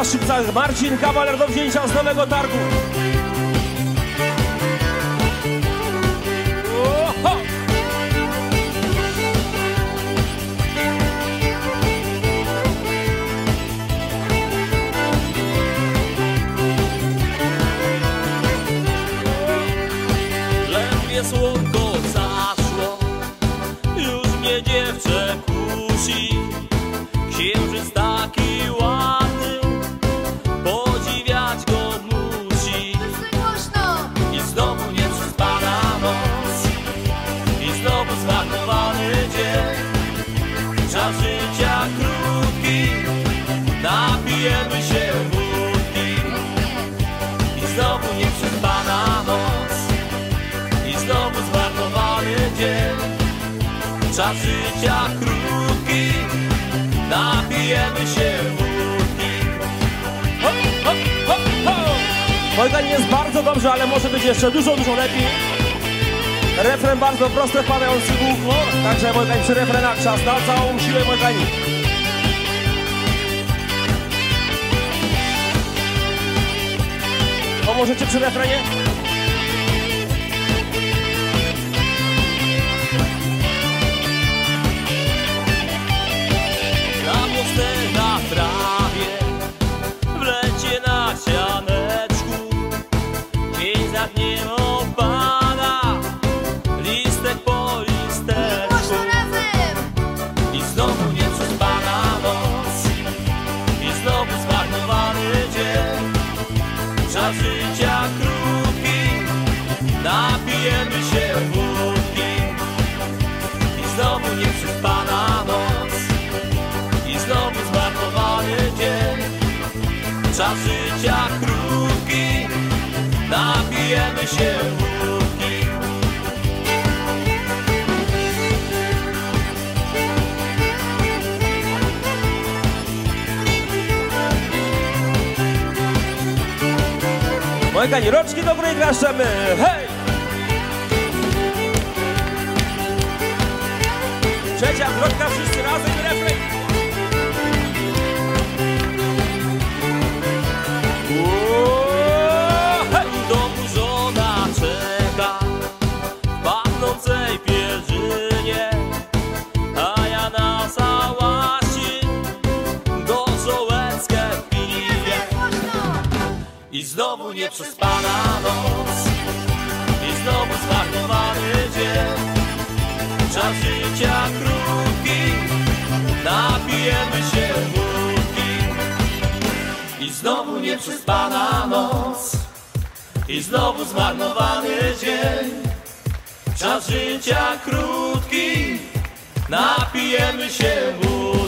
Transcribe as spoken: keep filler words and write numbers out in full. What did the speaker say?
na Szczypcach. Marcin Kawaler do wzięcia z Nowego Targu. Oho! Ledwie słonko zaszło, już mnie dziewczę kusi. Księżyc taki ładny, podziwiać go musi. I znowu nieprzespana noc, i znowu zmarnowany dzień. Czas życia krótki, napijemy się wódki. I znowu nieprzespana noc, i znowu zmarnowany dzień. Czas życia krótki, napijemy się wódki. Ho, ho, ho, ho. Wojgan jest bardzo dobrze, ale może być jeszcze dużo, dużo lepiej. Refren bardzo prosty, wpadający w ucho. Także Wojgan przy refrenach czas na całą siłę Wojgani. Pomożecie przy refrenie? Na trawie, w lecie na sianeczku, dzień za dniem opada, listek po listeczku. I znowu nieprzespana noc, i znowu zmarnowany dzień. Czas życia krótki, napijemy się wódki. I znowu nieprzespana noc, i znowu zmarnowany dzień. Czas życia krótki, napijemy się wódki. Wojgani, rączki do góry i klaszczemy. Hej! Trzecia zwrotka, wszyscy razem i refren. W domu żona czeka w pachnącej pierzynie, a ja na sałacie gorzołeckę piję. I znowu nieprzespana noc, i znowu zmarnowany dzień. Czas życia krótki, napijemy się wódki. I znowu nieprzespana noc, i znowu zmarnowany dzień. Czas życia krótki, napijemy się wódki.